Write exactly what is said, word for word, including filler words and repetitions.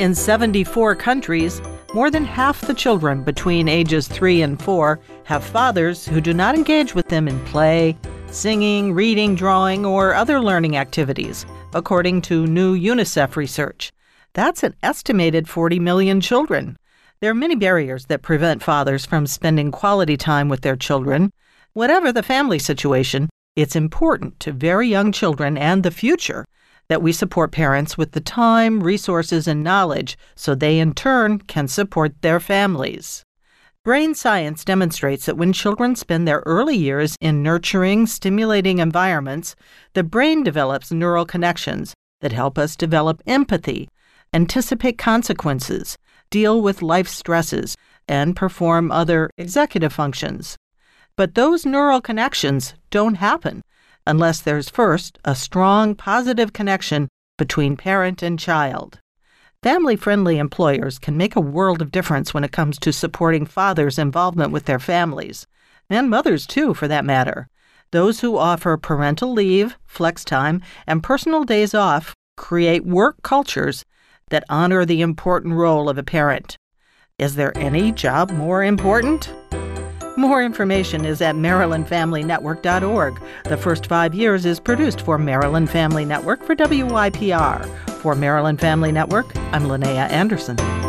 in seventy-four countries, more than half the children between ages three and four have fathers who do not engage with them in play, singing, reading, drawing, or other learning activities, according to new UNICEF research. That's an estimated forty million children. There are many barriers that prevent fathers from spending quality time with their children. Whatever the family situation, it's important to very young children and the future that we support parents with the time, resources, and knowledge so they in turn can support their families. Brain science demonstrates that when children spend their early years in nurturing, stimulating environments, the brain develops neural connections that help us develop empathy, anticipate consequences, deal with life stresses, and perform other executive functions. But those neural connections don't happen unless there's first a strong positive connection between parent and child. Family-friendly employers can make a world of difference when it comes to supporting fathers' involvement with their families, and mothers too, for that matter. Those who offer parental leave, flex time, and personal days off create work cultures that honor the important role of a parent. Is there any job more important? More information is at maryland family network dot org. The First Five Years is produced for Maryland Family Network for W Y P R. For Maryland Family Network, I'm Linnea Anderson.